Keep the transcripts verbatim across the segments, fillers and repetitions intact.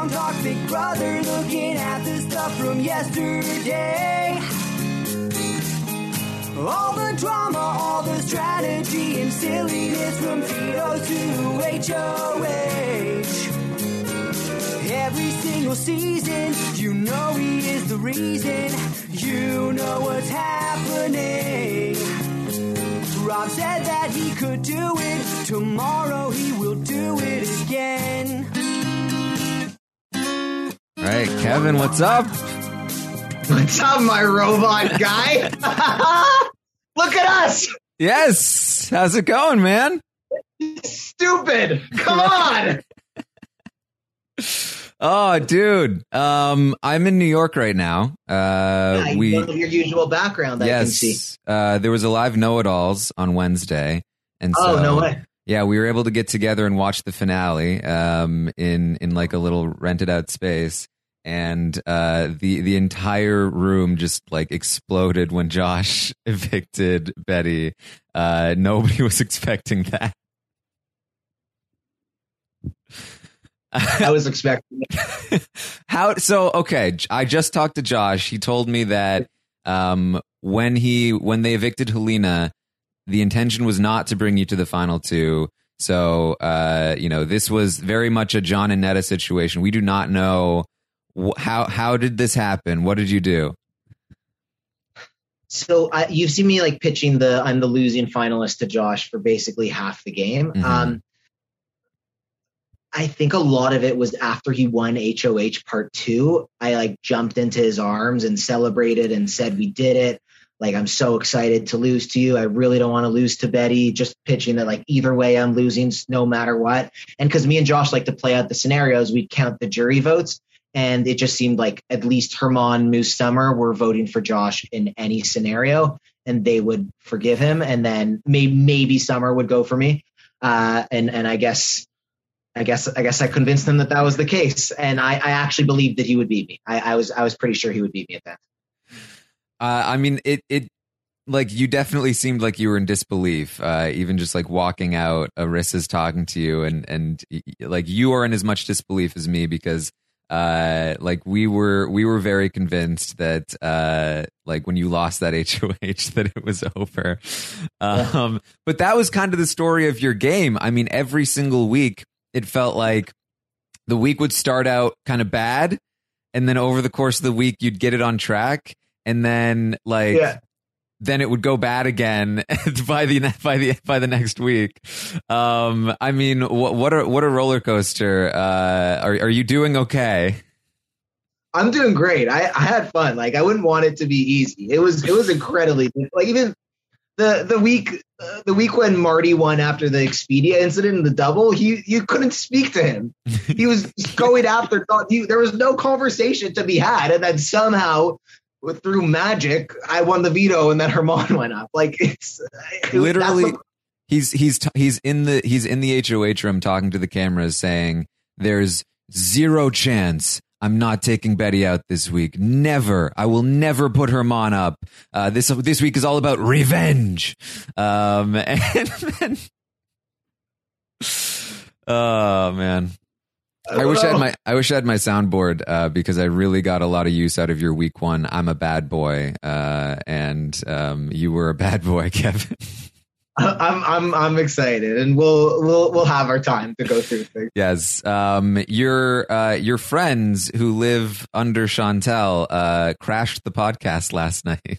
long talk, big brother looking at the stuff from yesterday. All the drama, all the strategy and silliness from Tito to H O H. Every single season, you know he is the reason. You know what's happening. Rob said that he could do it. Tomorrow he will do it again. All right, Kevin, what's up? What's up, my robot guy? Look at us. Yes. How's it going, man? Stupid. Come on. Oh, dude. Um, I'm in New York right now. Uh, yeah, we you know your usual background. I yes, can see. Uh, there was a live Know-It-Alls on Wednesday, and oh, so no way. Yeah, we were able to get together and watch the finale um, in in like a little rented out space. And uh, the the entire room just like exploded when Josh evicted Betty. Uh, nobody was expecting that. I was expecting it. How so? Okay, I just talked to Josh. He told me that um, when he when they evicted Helena, the intention was not to bring you to the final two. So uh, you know, this was very much a John and Netta situation. We do not know. How how did this happen? What did you do? So I, you've seen me like pitching the I'm the losing finalist to Josh for basically half the game. Mm-hmm. Um, I think a lot of it was after he won H O H part two. I like jumped into his arms and celebrated and said we did it. Like, I'm so excited to lose to you. I really don't want to lose to Betty. Just pitching that like either way I'm losing no matter what. And because me and Josh like to play out the scenarios, we'd count the jury votes. And it just seemed like at least Herman, Moose Summer were voting for Josh in any scenario, and they would forgive him. And then maybe, maybe Summer would go for me. Uh, and and I guess, I guess, I guess I convinced him that that was the case. And I, I actually believed that he would beat me. I, I was, I was pretty sure he would beat me at that. Uh, I mean, it it like you definitely seemed like you were in disbelief. Uh, even just like walking out, Arissa's talking to you, and and like you are in as much disbelief as me because. Uh, like we were, we were very convinced that, uh, like when you lost that H O H, that it was over. Um, but that was kind of the story of your game. I mean, every single week, it felt like the week would start out kind of bad, and then over the course of the week, you'd get it on track, and then like. Yeah. Then it would go bad again by the by the by the next week. Um, I mean, what what a what a roller coaster. Uh, are are you doing okay? I'm doing great. I, I had fun. Like, I wouldn't want it to be easy. It was it was incredibly like even the the week uh, the week when Marty won after the Expedia incident in the double. He you couldn't speak to him. He was going after. He, there was no conversation to be had, and then somehow. Through magic, I won the veto, and then Herman went up. Like it's it, literally, the- he's he's t- he's in the he's in the H O H room talking to the cameras, saying, "There's zero chance I'm not taking Betty out this week. Never. I will never put Herman up. Uh, this this week is all about revenge." Um, and then, oh man. I wish I had my I wish I had my soundboard uh, because I really got a lot of use out of your week one. I'm a bad boy, uh, and um, you were a bad boy, Kevin. I'm I'm I'm excited, and we'll we'll we'll have our time to go through things. Yes, um, your uh, your friends who live under Chantel uh, crashed the podcast last night.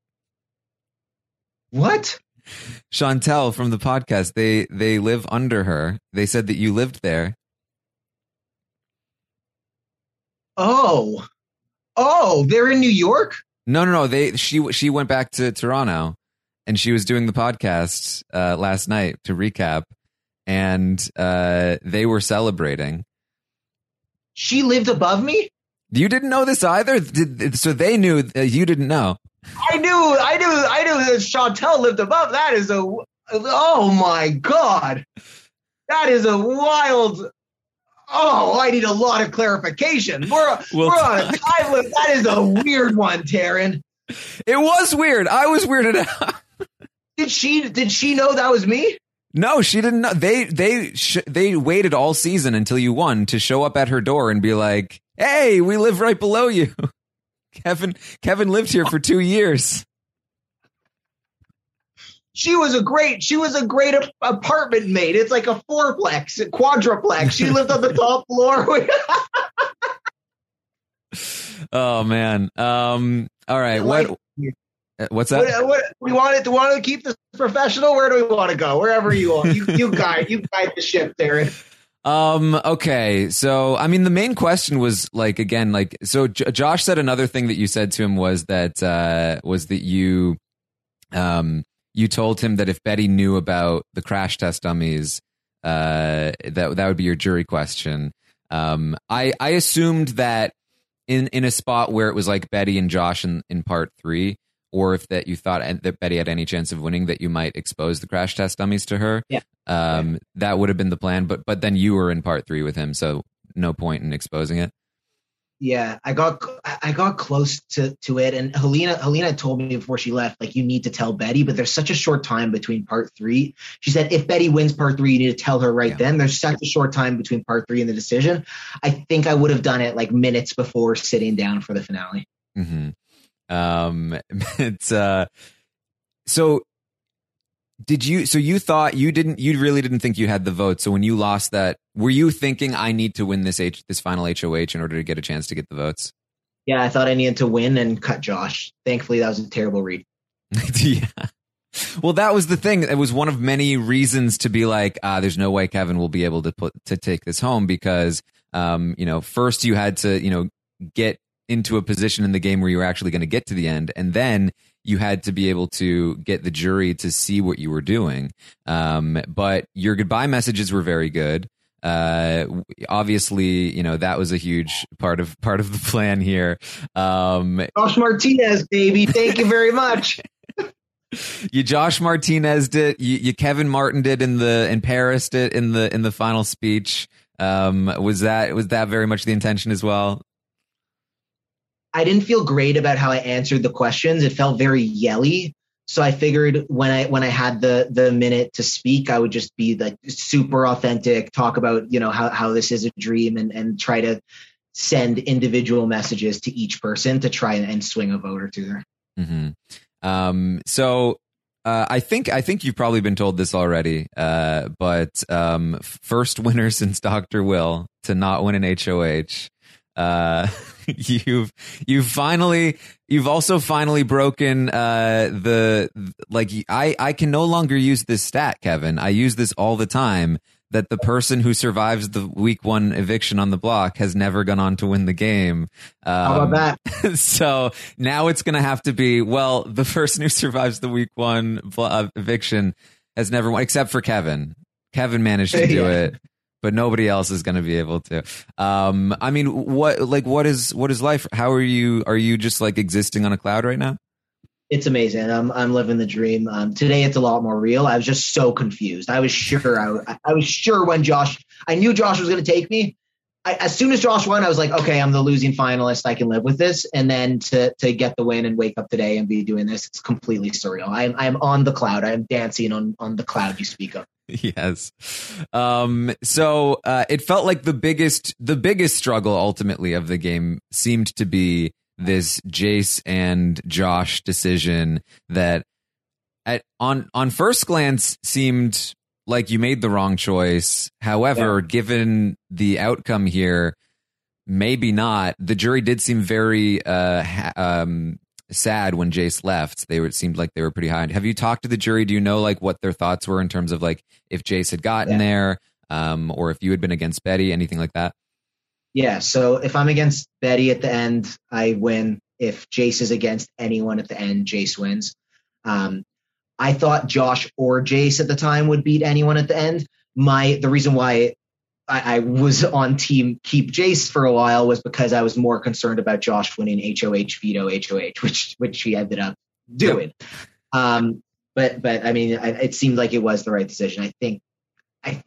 What? Chantel from the podcast. They they live under her. They said that you lived there. Oh, oh, they're in New York? No, no, no. They she she went back to Toronto, and she was doing the podcast uh, last night to recap, and uh, they were celebrating. She lived above me? You didn't know this either, Did, so they knew. Uh, you didn't know. I knew, I knew, I knew that Chantel lived above. That is a, oh my god, that is a wild. Oh, I need a lot of clarification. We're, we'll we're on a time limit. That is a weird one, Taryn. It was weird. I was weirded out. Did she did she know that was me? No, she didn't know. They they sh- they waited all season until you won to show up at her door and be like, "Hey, we live right below you." Kevin Kevin lived here for two years. She was a great, she was a great a- apartment mate. It's like a fourplex, a quadruplex. She lived on the top floor. Oh man. Um. All right. What? Like, what's that? What, what, we want to want to keep this professional. Where do we want to go? Wherever you want. You you guide you guide the ship, Darren. Um, okay. So, I mean, the main question was like, again, like, so J- Josh said another thing that you said to him was that, uh, was that you, um, you told him that if Betty knew about the crash test dummies, uh, that, that would be your jury question. Um, I, I assumed that in, in a spot where it was like Betty and Josh in, in part three, or if that you thought that Betty had any chance of winning, that you might expose the crash test dummies to her. Yeah. Um, yeah. That would have been the plan, but but then you were in part three with him, so no point in exposing it. Yeah, I got I got close to, to it, and Helena Helena told me before she left, like, you need to tell Betty, but there's such a short time between part three. She said if Betty wins part three, you need to tell her right yeah. then. There's such a short time between part three and the decision. I think I would have done it like minutes before sitting down for the finale. Mm-hmm. Um, it's uh, so. Did you, so you thought you didn't, you really didn't think you had the vote. So when you lost that, were you thinking I need to win this H, this final H O H in order to get a chance to get the votes? Yeah, I thought I needed to win and cut Josh. Thankfully, that was a terrible read. Yeah. Well, that was the thing. It was one of many reasons to be like, ah, there's no way Kevin will be able to put, to take this home because, um, you know, first you had to, you know, get into a position in the game where you were actually going to get to the end. And then you had to be able to get the jury to see what you were doing. Um, but your goodbye messages were very good. Uh, obviously, you know, that was a huge part of part of the plan here. Um, Josh Martinez, baby. Thank you very much. You Josh Martinez did, you, you Kevin Martin did in the, in Paris did in the, in the final speech. Um, was that, was that very much the intention as well? I didn't feel great about how I answered the questions. It felt very yelly. So I figured when I when I had the the minute to speak, I would just be like super authentic, talk about, you know, how, how this is a dream and, and try to send individual messages to each person to try and, and swing a vote or two there. Mm-hmm. Um, so uh, I think I think you've probably been told this already, uh, but um, first winner since Doctor Will to not win an H O H. Uh, you've you've finally you've also finally broken uh the like I I can no longer use this stat, Kevin. I use this all the time, that the person who survives the week one eviction on the block has never gone on to win the game. Um, How about that? So now it's going to have to be, well, the person who survives the week one uh, eviction has never won, except for Kevin. Kevin managed to do yeah. it, but nobody else is going to be able to. Um, I mean, what, like, what is, what is life? How are you, are you just like existing on a cloud right now? It's amazing. I'm, I'm living the dream. Um, today it's a lot more real. I was just so confused. I was sure, I, I was sure when Josh, I knew Josh was going to take me. I, as soon as Josh won, I was like, okay, I'm the losing finalist. I can live with this. And then to, to get the win and wake up today and be doing this, it's completely surreal. I'm, I'm on the cloud. I'm dancing on, on the cloud you speak of. Yes. Um, so uh, it felt like the biggest the biggest struggle ultimately of the game seemed to be this Jace and Josh decision that at on on first glance seemed like you made the wrong choice. However, yeah. given the outcome here, maybe not. The jury did seem very uh, ha- um, sad when Jace left. They were, it seemed like they were pretty high. Have you talked to the jury? Do you know like what their thoughts were in terms of like if Jace had gotten yeah. there, um, or if you had been against Betty, anything like that? Yeah. So if I'm against Betty at the end, I win. If Jace is against anyone at the end, Jace wins. Um, I thought Josh or Jace at the time would beat anyone at the end. My the reason why I, I was on team keep Jace for a while was because I was more concerned about Josh winning H O H veto H O H, which which he ended up doing. Yep. Um, but but I mean, I, it seemed like it was the right decision. I think I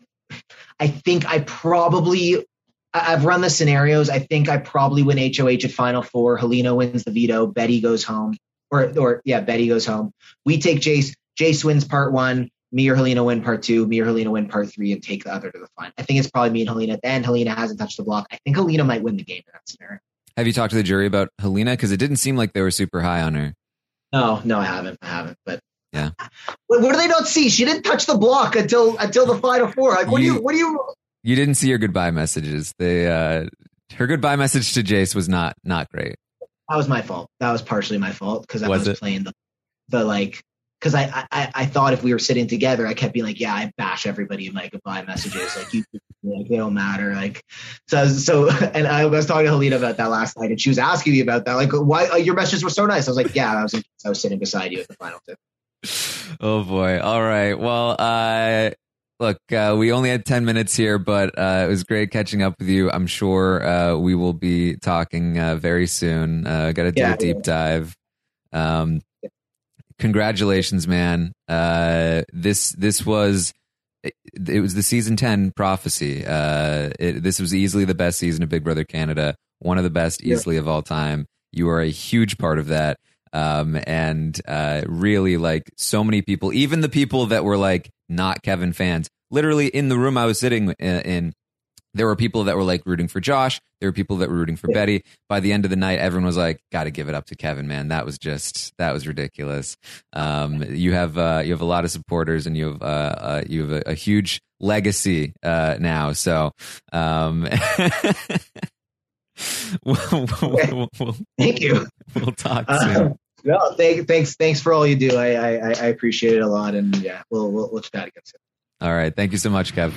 I think I probably I've run the scenarios. I think I probably win H O H at Final Four. Helena wins the veto. Betty goes home, or or yeah, Betty goes home. We take Jace. Jace wins part one. me or Helena win part two, me or Helena win part three, and take the other to the final. I think it's probably me and Helena at the end. Helena hasn't touched the block. I think Helena might win the game in that scenario. Have you talked to the jury about Helena? Because it didn't seem like they were super high on her. No, no, I haven't. I haven't. But yeah, what, what do they not see? She didn't touch the block until until the final four. Like, what you, do you? What do you? You didn't see her goodbye messages. They uh, her goodbye message to Jace was not not great. That was my fault. That was partially my fault because I was, was playing the the like. Because I, I I thought if we were sitting together, I kept being like, yeah, I bash everybody in my goodbye messages. Like, you, like, they don't matter. Like, so, so, and I was talking to Helena about that last night, and she was asking me about that. Like, why uh, your messages were so nice? I was like, yeah, I was, I was sitting beside you at the final tip. Oh boy. All right. Well, uh, look, uh, we only had ten minutes here, but uh, it was great catching up with you. I'm sure uh, we will be talking uh, very soon. Uh, Got to do Yeah, a deep yeah. dive. Um, Congratulations, man. Uh, this this was it, it was the season ten prophecy. Uh, it, this was easily the best season of Big Brother Canada, one of the best easily of all time. You are a huge part of that, um, and uh, really, like, so many people, even the people that were like not Kevin fans, literally in the room I was sitting in. in There were people that were like rooting for Josh. There were people that were rooting for Yeah. Betty. By the end of the night, everyone was like, "Got to give it up to Kevin, man. That was just that was ridiculous." Um, you have uh, you have a lot of supporters, and you have uh, uh, you have a, a huge legacy uh, now. So, um, we'll, we'll, we'll, Thank you. we'll talk Uh, soon. no, thank, thanks, thanks for all you do. I, I, I I appreciate it a lot, and yeah, we'll, we'll, we'll chat again soon. All right, thank you so much, Kev.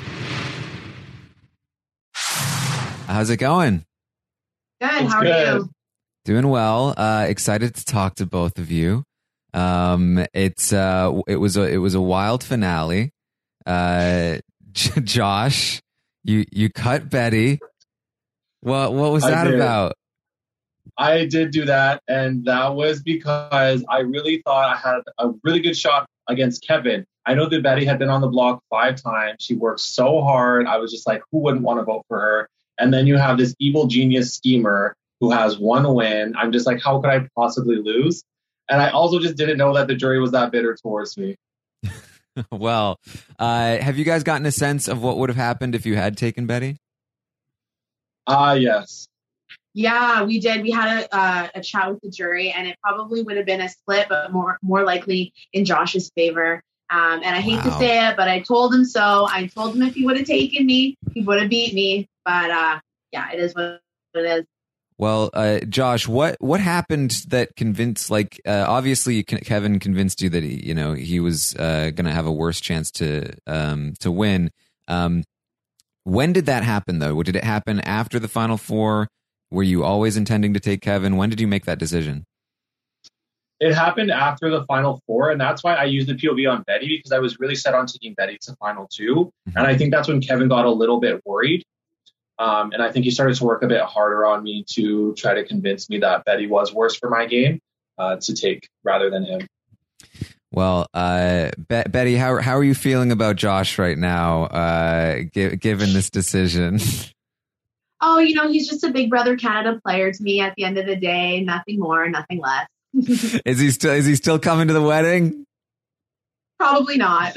How's it going? Good. It's How are good. you? Doing well. Uh, excited to talk to both of you. Um, it's uh, it was a it was a wild finale. Uh, J- Josh, you you cut Betty. What what was I that did. about? I did do that, and that was because I really thought I had a really good shot against Kevin. I know that Betty had been on the block five times. She worked so hard. I was just like, who wouldn't want to vote for her? And then you have this evil genius schemer who has one win. I'm just like, how could I possibly lose? And I also just didn't know that the jury was that bitter towards me. Well, uh, have you guys gotten a sense of what would have happened if you had taken Betty? Ah, yes. Yeah, we did. We had a uh, a chat with the jury, and it probably would have been a split, but more more likely in Josh's favor. Um, and I hate to Wow. say it, but I told him so. I told him if he would have taken me, he would have beat me. But uh, yeah, it is what it is. Well, uh, Josh, what what happened that convinced? Like, uh, obviously, Ke- Kevin convinced you that he, you know, he was uh, going to have a worse chance to um, to win. Um, when did that happen, though? Did it happen after the Final Four? Were you always intending to take Kevin? When did you make that decision? It happened after the final four, and that's why I used the P O V on Betty, because I was really set on taking Betty to final two. Mhm. And I think that's when Kevin got a little bit worried. Um, and I think he started to work a bit harder on me to try to convince me that Betty was worse for my game uh, to take rather than him. Well, uh, Be- Betty, how how are you feeling about Josh right now, uh, gi- given this decision? Oh, you know, he's just a Big Brother Canada player to me at the end of the day. Nothing more, nothing less. Is he still is he still coming to the wedding? Probably not.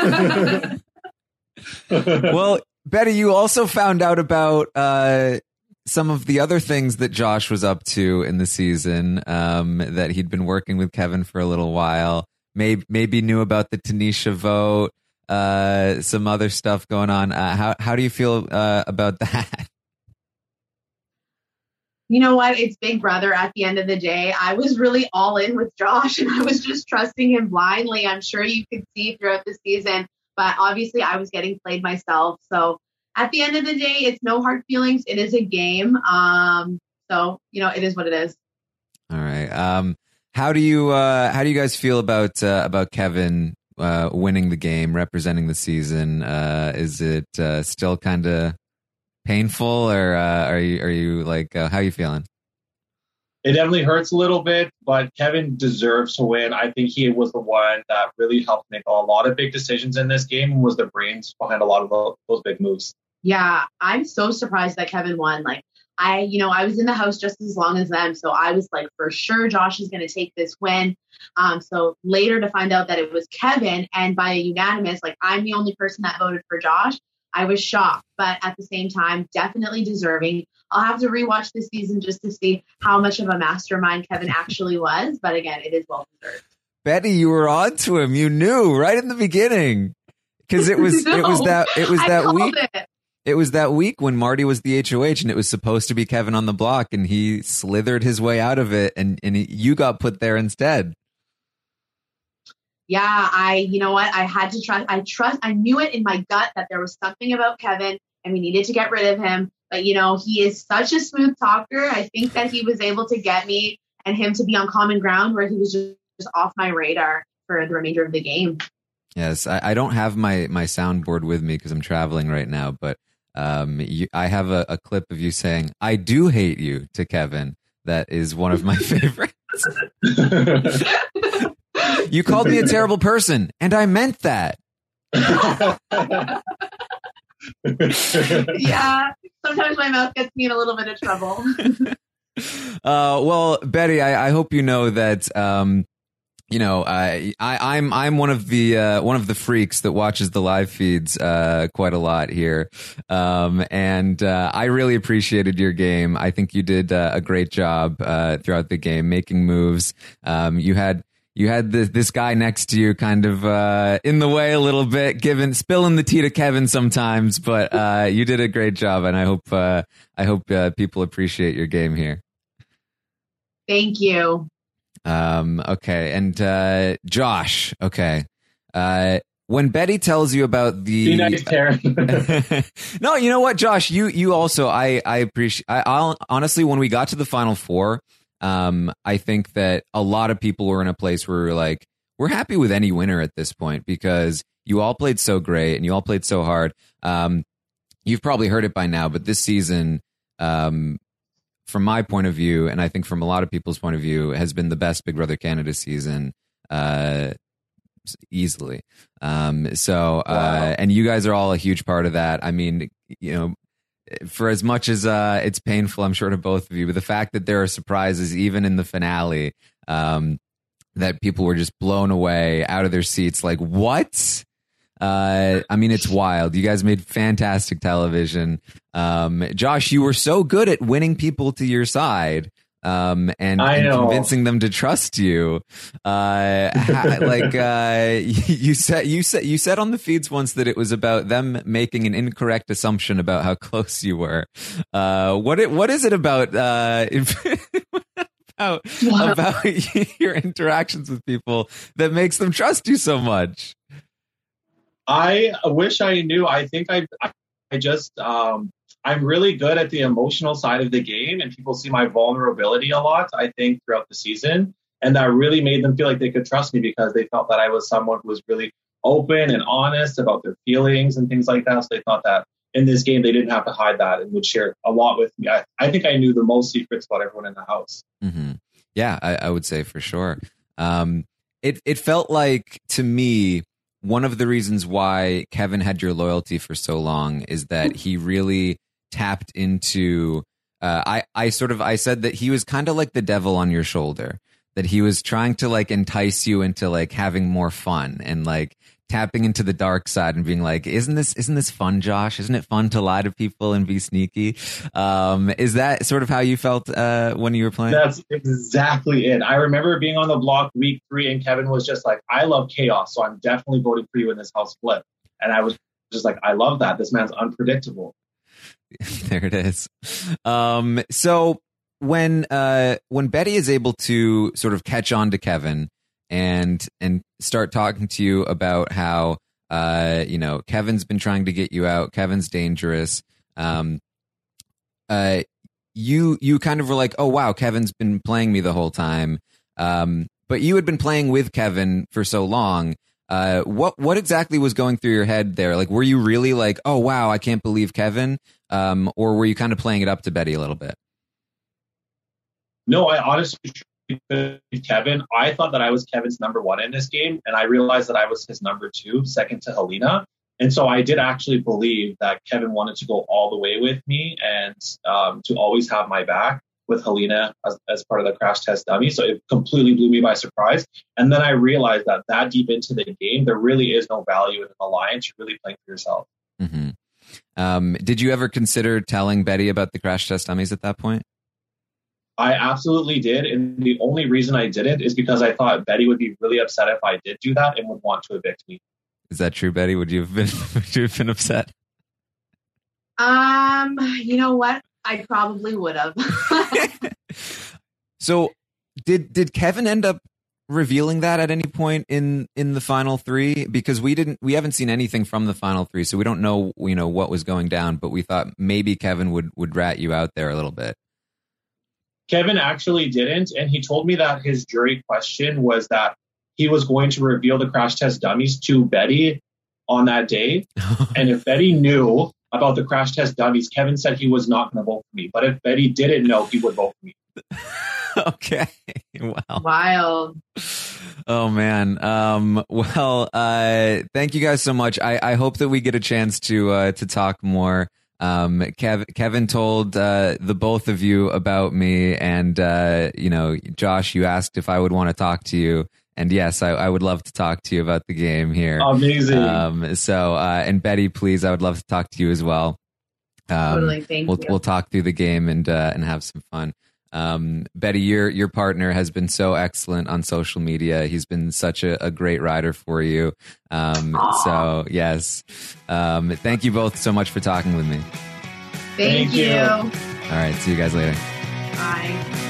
Well, Betty, you also found out about uh, some of the other things that Josh was up to in the season. Um, that he'd been working with Kevin for a little while. Maybe maybe knew about the Tanisha vote. Uh, some other stuff going on. Uh, how how do you feel uh, about that? You know what? It's Big Brother at the end of the day. I was really all in with Josh, and I was just trusting him blindly. I'm sure you could see throughout the season, but obviously I was getting played myself. So at the end of the day, it's no hard feelings. It is a game. Um, so, you know, it is what it is. All right. Um, how do you uh, how do you guys feel about uh, about Kevin uh, winning the game, representing the season? Uh, is it uh, still kind of painful, or uh, are you are you like uh, how are you feeling? It definitely hurts a little bit, but Kevin deserves to win. I think he was the one that really helped make a lot of big decisions in this game and was the brains behind a lot of those big moves. Yeah, I'm so surprised that Kevin won. Like, I, you know, I was in the house just as long as them. So I was like, for sure, Josh is going to take this win. Um, so later to find out that it was Kevin, and by a unanimous, like I'm the only person that voted for Josh, I was shocked, but at the same time, definitely deserving. I'll have to rewatch this season just to see how much of a mastermind Kevin actually was. But again, it is well deserved. Betty, you were on to him. You knew right in the beginning, because it was, no, it was that, it was that week. It. It was that week when Marty was the H O H, and it was supposed to be Kevin on the block, and he slithered his way out of it, and, and he, you got put there instead. Yeah, I, you know what? I had to trust. I trust. I knew it in my gut that there was something about Kevin, and we needed to get rid of him. But, you know, he is such a smooth talker. I think that he was able to get me and him to be on common ground where he was just, just off my radar for the remainder of the game. Yes, I, I don't have my, my soundboard with me because I'm traveling right now, but Um, you, I have a, a clip of you saying, "I do hate you" to Kevin. That is one of my favorites. You called me a terrible person, and I meant that. Yeah, sometimes my mouth gets me in a little bit of trouble. uh, well, Betty, I, I hope you know that. Um, You know, I, I, I'm I'm one of the uh, one of the freaks that watches the live feeds uh, quite a lot here, um, and uh, I really appreciated your game. I think you did uh, a great job uh, throughout the game, making moves. Um, you had you had this this guy next to you, kind of uh, in the way a little bit, giving spilling the tea to Kevin sometimes, but uh, you did a great job, and I hope uh, I hope uh, people appreciate your game here. Thank you. Um, okay. And, uh, Josh, okay. Uh, when Betty tells you about the, be nice, Terry. No, you know what, Josh, you, you also, I, I appreciate, I, I'll honestly, when we got to the final four, um, I think that a lot of people were in a place where we were like, we're happy with any winner at this point because you all played so great and you all played so hard. Um, you've probably heard it by now, but this season, um, from my point of view, and I think from a lot of people's point of view, has been the best Big Brother Canada season, uh, easily. Um, so, uh, wow. And you guys are all a huge part of that. I mean, you know, for as much as uh, it's painful, I'm sure to both of you, but the fact that there are surprises even in the finale, um, that people were just blown away out of their seats, like what? Uh, I mean, it's wild. You guys made fantastic television. Um, Josh, you were so good at winning people to your side, um, and, and convincing them to trust you. Uh, ha, like, uh, you said, you said, you said on the feeds once that it was about them making an incorrect assumption about how close you were. Uh, what it, what is it about, uh, about, wow. about your interactions with people that makes them trust you so much? I wish I knew. I think I, I just, um, I'm really good at the emotional side of the game, and people see my vulnerability a lot, I think, throughout the season. And that really made them feel like they could trust me because they felt that I was someone who was really open and honest about their feelings and things like that. So they thought that in this game, they didn't have to hide that and would share a lot with me. I, I think I knew the most secrets about everyone in the house. Mm-hmm. Yeah, I, I would say for sure. Um, it, it felt like, to me, one of the reasons why Kevin had your loyalty for so long is that he really tapped into, uh, I, I sort of, I said that he was kind of like the devil on your shoulder, that he was trying to like entice you into like having more fun and like tapping into the dark side and being like, isn't this, isn't this fun, Josh? Isn't it fun to lie to people and be sneaky? Um, is that sort of how you felt, uh, when you were playing? That's exactly it. I remember being on the block week three and Kevin was just like, I love chaos, so I'm definitely voting for you in this house split. And I was just like, I love that. This man's unpredictable. There it is. Um, so when, uh, when Betty is able to sort of catch on to Kevin and, and start talking to you about how, uh, you know, Kevin's been trying to get you out, Kevin's dangerous. Um, uh, you, you kind of were like, oh, wow, Kevin's been playing me the whole time. Um, but you had been playing with Kevin for so long. Uh, what, what exactly was going through your head there? Like, were you really like, oh, wow, I can't believe Kevin? Um, or were you kind of playing it up to Betty a little bit? No, I honestly, Kevin, I thought that I was Kevin's number one in this game. And I realized that I was his number two, second to Helena. And so I did actually believe that Kevin wanted to go all the way with me and um, to always have my back with Helena as, as part of the crash test dummy. So it completely blew me by surprise. And then I realized that that deep into the game, there really is no value in an alliance. You're really playing for yourself. Mm-hmm. Um, did you ever consider telling Betty about the crash test dummies at that point? I absolutely did. And the only reason I didn't is because I thought Betty would be really upset if I did do that and would want to evict me. Is that true, Betty? Would you have been, would you have been upset? Um, you know what? I probably would have. So did did Kevin end up revealing that at any point in, in the final three? Because we didn't we haven't seen anything from the final three, so we don't know, you know, what was going down, but we thought maybe Kevin would, would rat you out there a little bit. Kevin actually didn't, and he told me that his jury question was that he was going to reveal the crash test dummies to Betty on that day. And if Betty knew about the crash test dummies, Kevin said he was not going to vote for me. But if Betty didn't know, he would vote for me. Okay. Wow. Wild. Oh, man. Um, well, uh, thank you guys so much. I, I hope that we get a chance to uh, to talk more. Um, Kev, Kevin told uh, the both of you about me. And, uh, you know, Josh, you asked if I would want to talk to you. And yes, I, I would love to talk to you about the game here. Amazing. Um, so, uh, and Betty, please, I would love to talk to you as well. Um, Totally, thank we'll, you. We'll talk through the game and uh, and have some fun. Um, Betty, your your partner has been so excellent on social media. He's been such a, a great rider for you. Um, so, yes. Um, thank you both so much for talking with me. Thank, Thank you. you. All right, see you guys later. Bye.